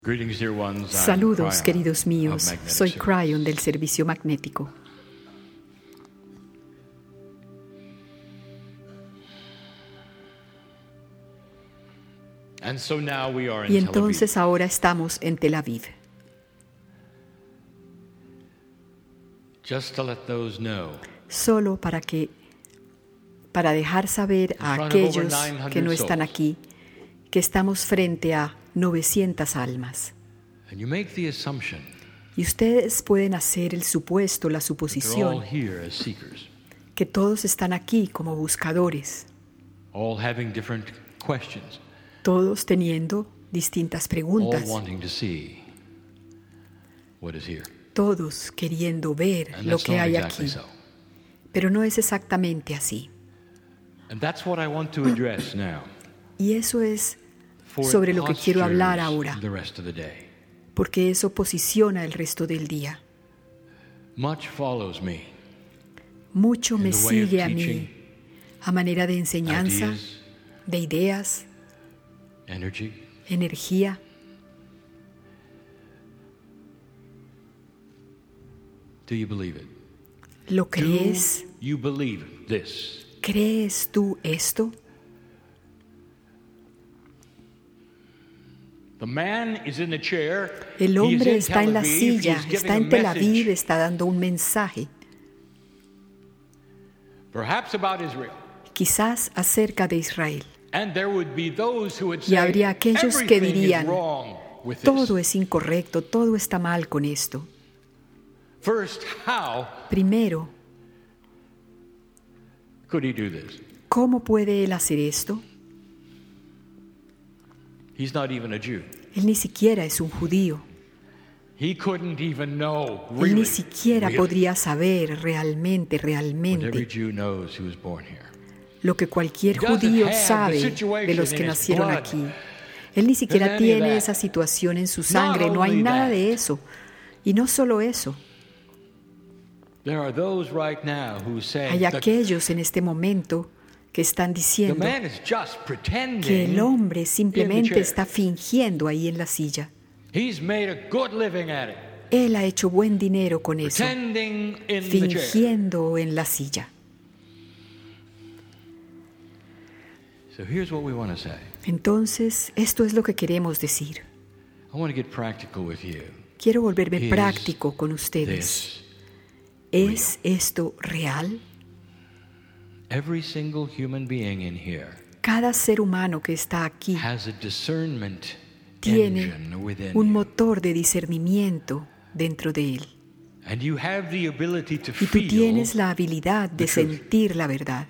Saludos, queridos míos. Soy Cryon del Servicio Magnético. Y entonces ahora estamos en Tel Aviv. Solo para dejar saber a aquellos que no están aquí que estamos frente a 900 almas. Y ustedes pueden hacer el supuesto, la suposición, que todos están aquí como buscadores, todos teniendo distintas preguntas, todos queriendo ver lo que hay aquí. Pero no es exactamente así. Y eso es sobre lo que quiero hablar ahora, porque eso posiciona el resto del día. Mucho me sigue a mí, a manera de enseñanza, de ideas, energía. ¿Lo crees? ¿Crees tú esto? El hombre está en la silla, está en Tel Aviv, está dando un mensaje. Quizás acerca de Israel. Y habría aquellos que dirían, todo es incorrecto, todo está mal con esto. Primero, ¿cómo puede él hacer esto? Él ni siquiera es un judío. Él ni siquiera podría saber realmente lo que cualquier judío sabe de los que nacieron aquí. Él ni siquiera tiene esa situación en su sangre, no hay nada de eso. Y no solo eso. Hay aquellos en este momento que están diciendo que el hombre simplemente está fingiendo ahí en la silla. Él ha hecho buen dinero con eso, fingiendo en la silla. Entonces, esto es lo que queremos decir. Quiero volverme práctico con ustedes. ¿Es esto real? Cada ser humano que está aquí tiene un motor de discernimiento dentro de él. Y tú tienes la habilidad de sentir la verdad.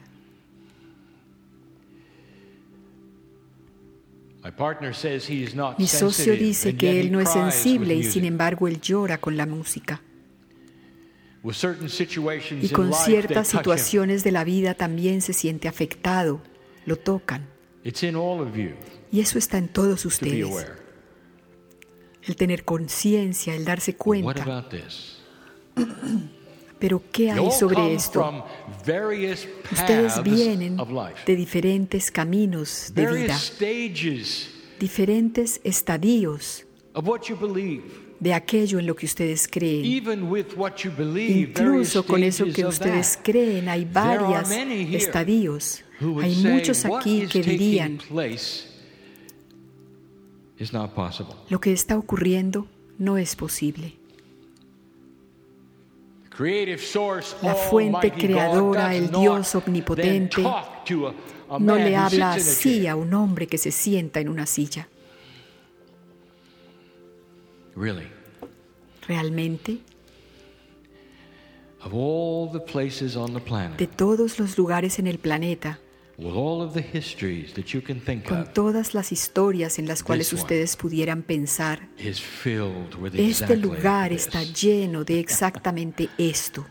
Mi socio dice que él no es sensible y sin embargo él llora con la música. Y con ciertas situaciones de la vida también se siente afectado, lo tocan. Y eso está en todos ustedes. El tener conciencia, el darse cuenta. Pero ¿qué hay sobre esto? Ustedes vienen de diferentes caminos de vida, diferentes estadios de aquello en lo que ustedes creen. Incluso con eso que ustedes creen hay varios estadios. Hay muchos aquí que dirían, lo que está ocurriendo no es posible. La fuente creadora, el Dios omnipotente, no le habla así a un hombre que se sienta en una silla. Realmente, de todos los lugares en el planeta, con todas las historias en las cuales ustedes pudieran pensar, este lugar está lleno de exactamente esto.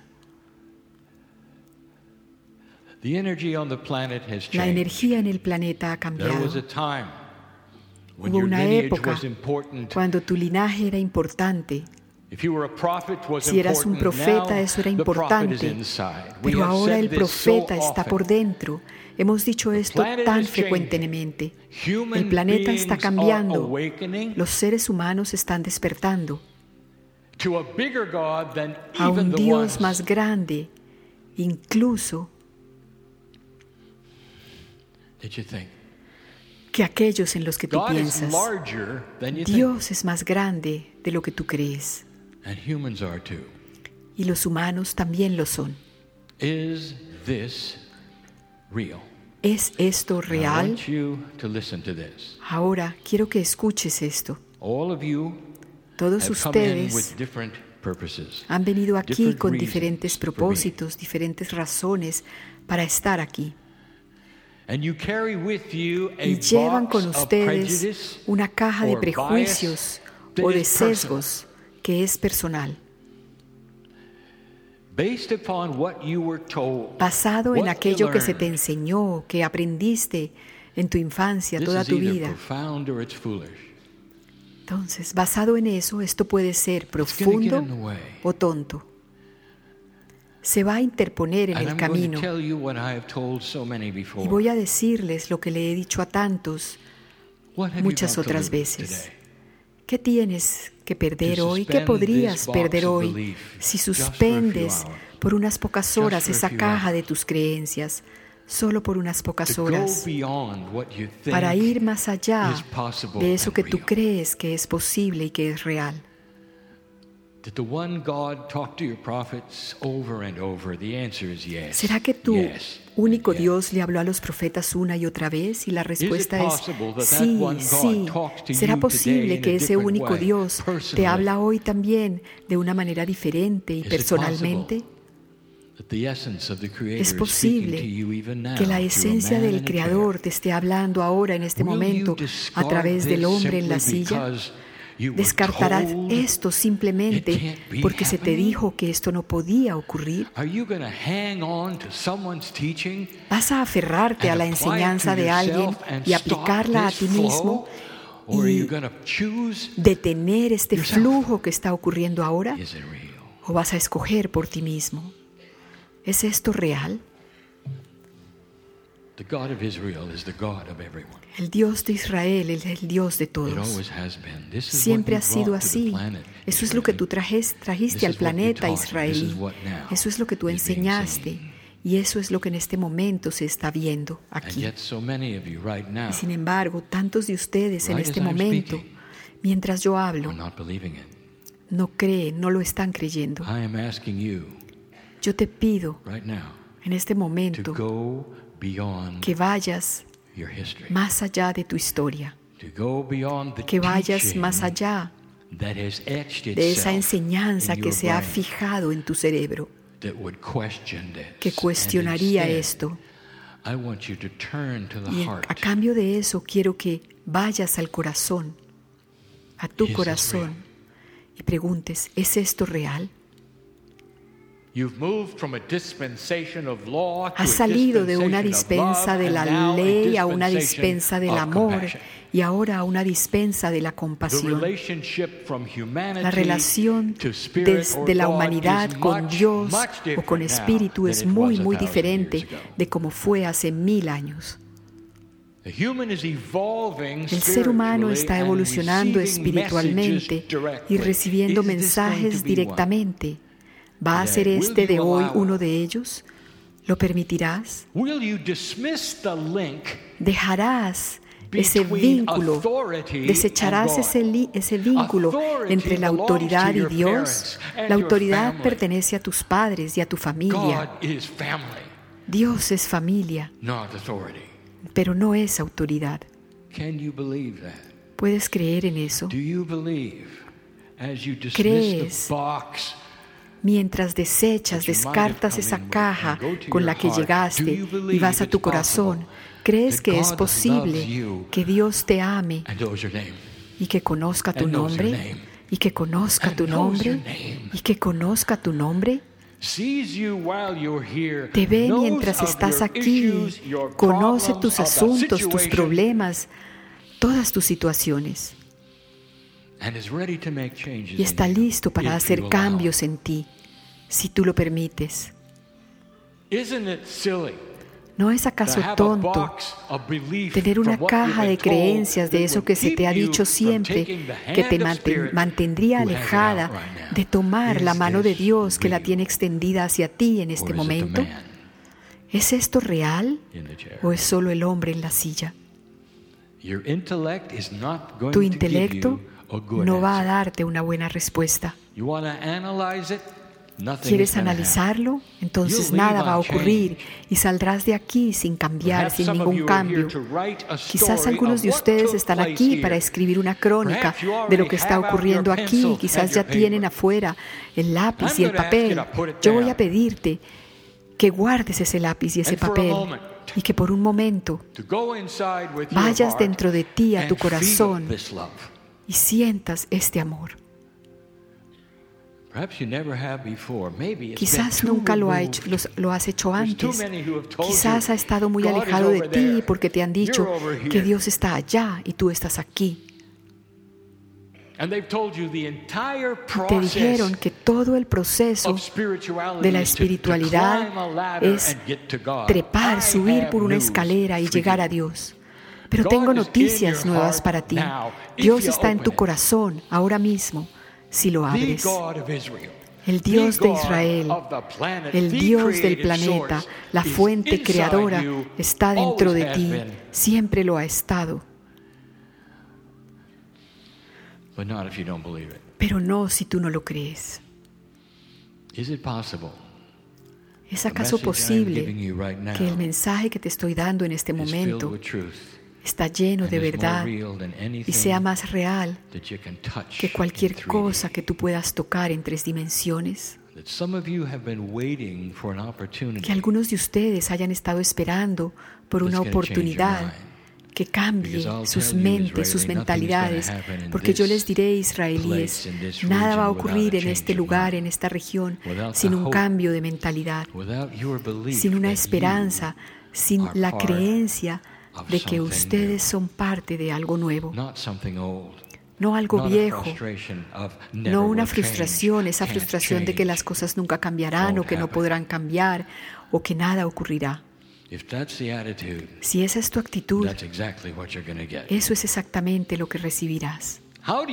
La energía en el planeta ha cambiado. Hubo una época cuando tu linaje era importante, Si eras un profeta, eso era importante, pero ahora el profeta está por dentro. Hemos dicho esto tan frecuentemente. El planeta está cambiando. Los seres humanos están despertando a un Dios más grande, incluso que aquellos en los que tú piensas. Dios es más grande de lo que tú crees. Y los humanos también lo son. ¿Es esto real? Ahora quiero que escuches esto. Todos ustedes han venido aquí con diferentes propósitos, diferentes razones para estar aquí. Y llevan con ustedes una caja de prejuicios o de sesgos que es personal. Basado en aquello que se te enseñó, que aprendiste en tu infancia, toda tu vida. Entonces, basado en eso, esto puede ser profundo o tonto. Se va a interponer en el camino. Y voy a decirles lo que le he dicho a tantos muchas otras veces. ¿Qué tienes que perder hoy? ¿Qué podrías perder hoy si suspendes por unas pocas horas esa caja de tus creencias? Solo por unas pocas horas, para ir más allá de eso que tú crees que es posible y que es real. ¿Será que tu único Dios le habló a los profetas una y otra vez? Y la respuesta es sí, sí. ¿Será posible que ese único Dios te habla hoy también de una manera diferente y personalmente? Es posible que la esencia del Creador te esté hablando ahora en este momento a través del hombre en la silla. ¿Descartarás esto simplemente porque se te dijo que esto no podía ocurrir? ¿Vas a aferrarte a la enseñanza de alguien y aplicarla a ti mismo y detener este flujo que está ocurriendo ahora? ¿O vas a escoger por ti mismo? ¿Es esto real? El Dios de Israel es el Dios de todos. Siempre ha sido así. Eso es lo que tú trajiste al planeta israelí. Eso es lo que tú enseñaste. Y eso es lo que en este momento se está viendo aquí. Y sin embargo, tantos de ustedes en este momento, mientras yo hablo, no creen, no lo están creyendo. Yo te pido en este momento que vayas más allá de tu historia, que vayas más allá de esa enseñanza que se ha fijado en tu cerebro, que cuestionaría esto. Y a cambio de eso quiero que vayas al corazón, a tu corazón, y preguntes, ¿es esto real? Has salido de una dispensa de la ley a una dispensa del amor y ahora a una dispensa de la compasión. La relación desde la humanidad con Dios o con Espíritu es muy, muy diferente de como fue hace 1000 años. El ser humano está evolucionando espiritualmente y recibiendo mensajes directamente. ¿Va a ser este de hoy uno de ellos? ¿Lo permitirás? ¿Dejarás ese vínculo? ¿Desecharás ese vínculo entre la autoridad y Dios? La autoridad pertenece a tus padres y a tu familia. Dios es familia, pero no es autoridad. ¿Puedes creer en eso? ¿Crees? Mientras descartas esa caja con la que llegaste y vas a tu corazón, ¿crees que es posible que Dios te ame y que conozca tu nombre? ¿Y que conozca tu nombre? ¿Y que conozca tu nombre? Te ve mientras estás aquí, conoce tus asuntos, tus problemas, todas tus situaciones. y está listo para hacer cambios en ti, si tú lo permites. ¿No es acaso tonto tener una caja de creencias de eso que se te ha dicho siempre, que te mantendría alejada de tomar la mano de Dios que la tiene extendida hacia ti en este momento? ¿Es esto real o es solo el hombre en la silla? Tu intelecto no va a darte una buena respuesta. ¿Quieres analizarlo? Entonces nada va a ocurrir y saldrás de aquí sin cambiar, sin ningún cambio. Quizás algunos de ustedes están aquí para escribir una crónica de lo que está ocurriendo aquí. Quizás ya tienen afuera el lápiz y el papel. Yo voy a pedirte que guardes ese lápiz y ese papel y que por un momento vayas dentro de ti a tu corazón y sientas este amor. Quizás nunca lo has hecho antes. Quizás ha estado muy alejado de ti porque te han dicho que Dios está allá y tú estás aquí. Te dijeron que todo el proceso de la espiritualidad es trepar, subir por una escalera y llegar a Dios. Pero tengo noticias nuevas para ti. Dios está en tu corazón ahora mismo. Si lo abres, el Dios de Israel, el Dios del planeta, la fuente creadora, está dentro de ti. Siempre lo ha estado. Pero no si tú no lo crees. ¿Es acaso posible que el mensaje que te estoy dando en este momento está lleno de verdad y sea más real que cualquier cosa que tú puedas tocar en 3 dimensiones? Que algunos de ustedes hayan estado esperando por una oportunidad que cambie sus mentes, sus mentalidades, porque yo les diré, israelíes, nada va a ocurrir en este lugar, en esta región, sin un cambio de mentalidad, sin una esperanza, sin la creencia de que ustedes son parte de algo nuevo, no algo viejo, no una frustración, esa frustración de que las cosas nunca cambiarán o que no podrán cambiar o que nada ocurrirá. Si esa es tu actitud, eso es exactamente lo que recibirás.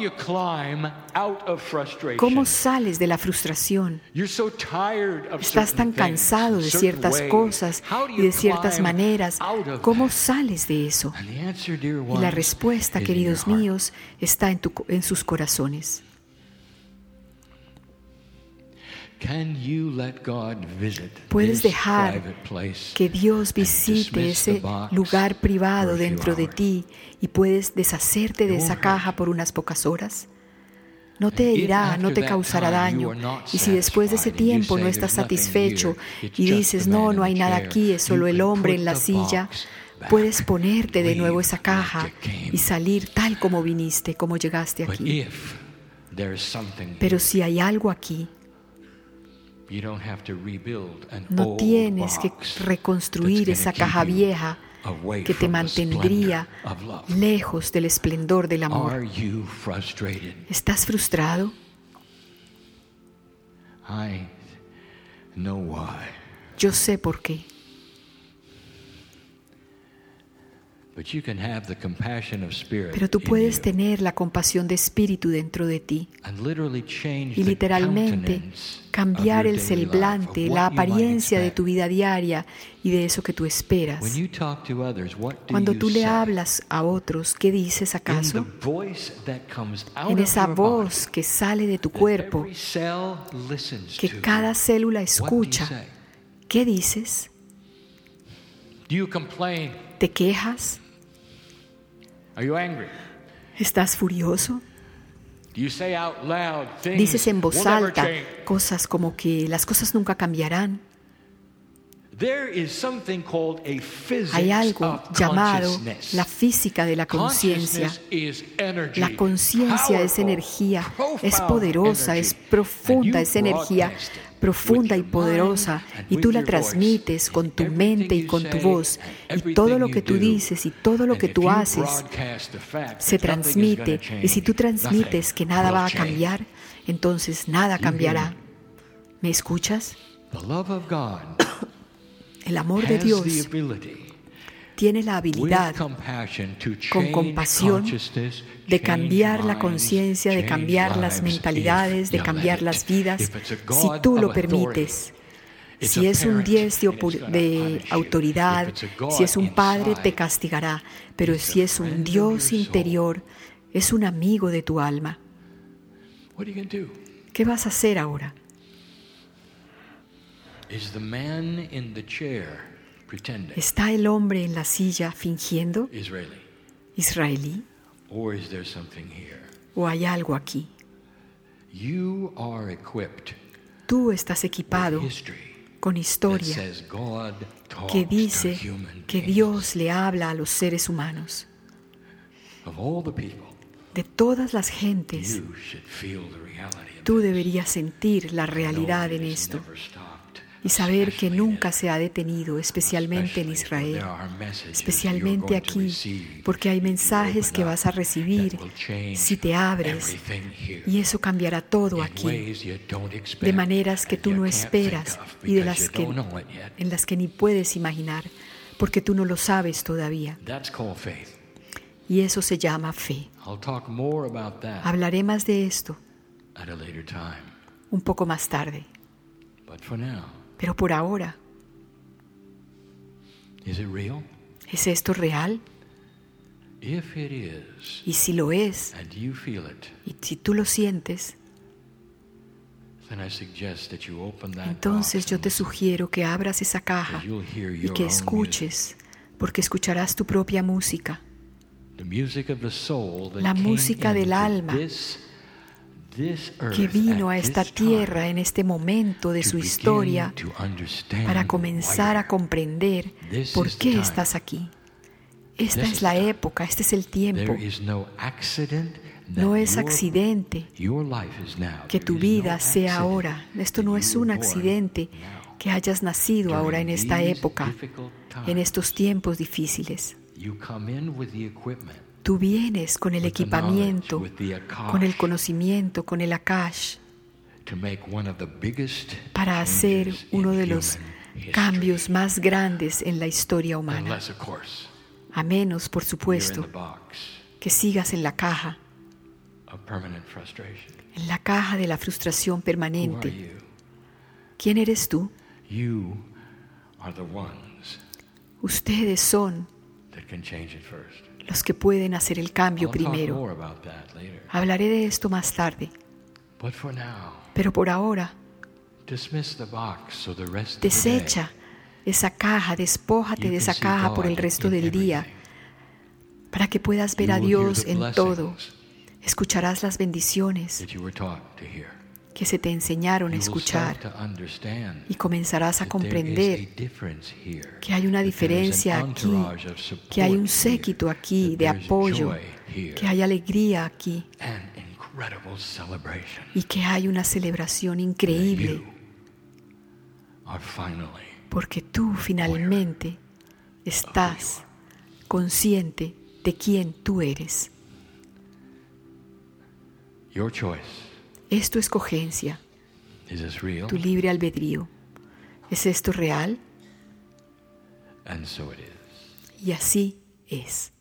¿Cómo sales de la frustración? Estás tan cansado de ciertas cosas y de ciertas maneras. ¿Cómo sales de eso? Y la respuesta, queridos míos, está en sus corazones. ¿Puedes dejar que Dios visite ese lugar privado dentro de ti y puedes deshacerte de esa caja por unas pocas horas? No te herirá, no te causará daño. Y si después de ese tiempo no estás satisfecho y dices, no hay nada aquí, es solo el hombre en la silla, puedes ponerte de nuevo esa caja y salir tal como viniste, como llegaste aquí. Pero si hay algo aquí, no tienes que reconstruir esa caja vieja que te mantendría lejos del esplendor del amor. ¿Estás frustrado? Yo sé por qué. Pero tú puedes tener la compasión de espíritu dentro de ti y literalmente cambiar el semblante, la apariencia de tu vida diaria y de eso que tú esperas. Cuando tú le hablas a otros, ¿qué dices acaso? En esa voz que sale de tu cuerpo, que cada célula escucha, ¿qué dices? ¿Te quejas? ¿Estás furioso? Dices en voz alta cosas como que las cosas nunca cambiarán. Hay algo llamado la física de la conciencia. La conciencia es energía, es poderosa, es profunda, es energía profunda y poderosa, y tú la transmites con tu mente y con tu voz, y todo lo que tú dices y todo lo que tú haces se transmite, y si tú transmites que nada va a cambiar, entonces nada cambiará. ¿Me escuchas? El amor de Dios tiene la habilidad, con compasión, de cambiar la conciencia, de cambiar las mentalidades, de cambiar las vidas, si tú lo permites. Si es un Dios de autoridad, si es un Padre, te castigará. Pero si es un Dios interior, es un amigo de tu alma. ¿Qué vas a hacer ahora? ¿Está el hombre en la silla fingiendo? ¿Israelí? ¿O hay algo aquí? Tú estás equipado con historia que dice que Dios le habla a los seres humanos. De todas las gentes, tú deberías sentir la realidad en esto y saber que nunca se ha detenido, especialmente en Israel, especialmente aquí, porque hay mensajes que vas a recibir si te abres, y eso cambiará todo aquí, de maneras que tú no esperas y en las que ni puedes imaginar, porque tú no lo sabes todavía. Y eso se llama fe. Hablaré más de esto un poco más tarde. Pero por ahora, ¿es esto real? Y si lo es, y si tú lo sientes, entonces yo te sugiero que abras esa caja y que escuches, porque escucharás tu propia música. La música del alma que vino a esta tierra en este momento de su historia para comenzar a comprender por qué estás aquí. Esta es la época, este es el tiempo. No es accidente que tu vida sea ahora. Esto no es un accidente que hayas nacido ahora en esta época, en estos tiempos difíciles. Tú vienes con el equipamiento, con el conocimiento, con el Akash, para hacer uno de los cambios más grandes en la historia humana. A menos, por supuesto, que sigas en la caja de la frustración permanente. ¿Quién eres tú? Ustedes son los que pueden hacer el cambio primero. Hablaré de esto más tarde. Pero por ahora, desecha esa caja, despójate de esa caja por el resto del día, para que puedas ver a Dios en todo. Escucharás las bendiciones que se te enseñaron a escuchar y comenzarás a comprender que hay una diferencia aquí, que hay un séquito aquí de apoyo, que hay alegría aquí y que hay una celebración increíble porque tú finalmente estás consciente de quién tú eres. Es tu escogencia, tu libre albedrío. ¿Es esto real? Y así es.